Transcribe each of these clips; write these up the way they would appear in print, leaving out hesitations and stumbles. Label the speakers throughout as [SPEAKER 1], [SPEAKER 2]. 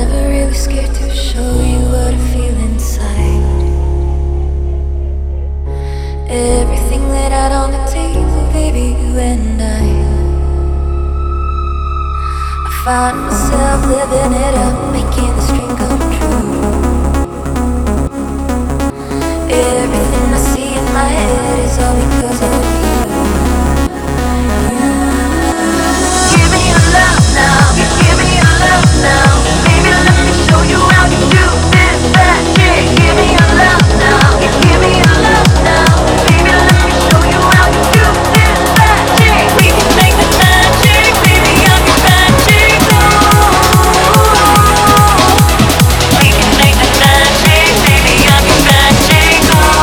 [SPEAKER 1] Never really scared to show you what I feel inside. Everything laid out on the table, baby, you and I find myself living it up, making this dream come true. Everything I see in my head is all because of you. Give me your love now, give me your love now. Baby, let me show you how you do this magic. Give me your love now, give me your love now. Baby, let me show you how you do this magic. We can make this magic, baby, I'm your magic. We can make this magic, baby, I'm your magic.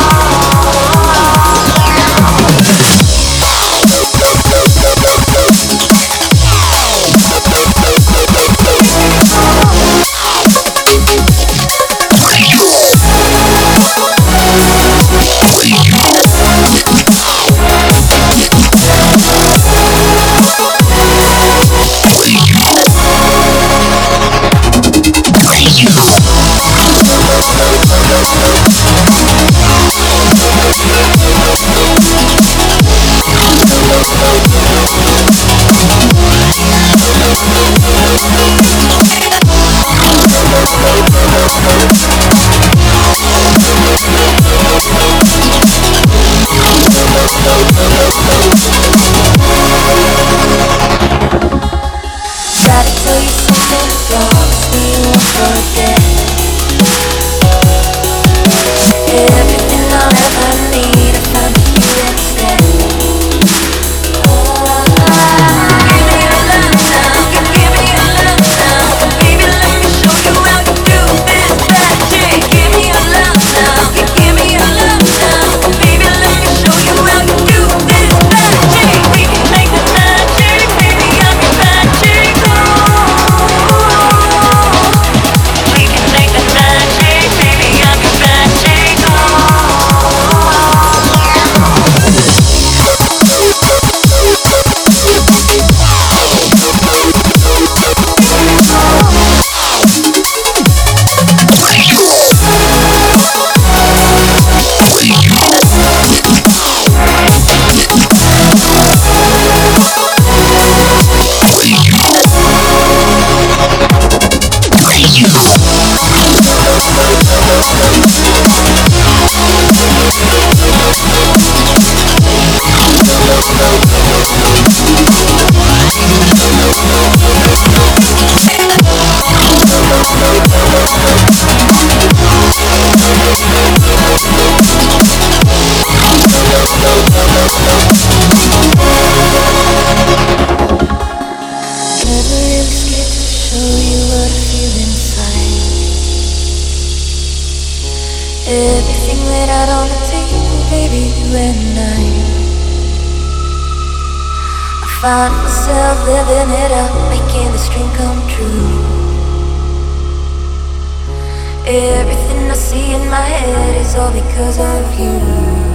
[SPEAKER 1] Gotta tell you something, promise me you won't forget. Everything I'll ever need, I found in you instead. Give me your love now, give me your love now. Baby, let me show you how you do this magic. Give me your love now, give me your love now. Baby, let me show you how you do this magic. We can make this magic, baby, I'm your magic. We can make this magic, baby, I'm your magic. Never really scared to show you what I feel inside. Everything laid out on the table, baby, you and I find myself living it up, making this dream come true. Everything I see in my head is all because of you.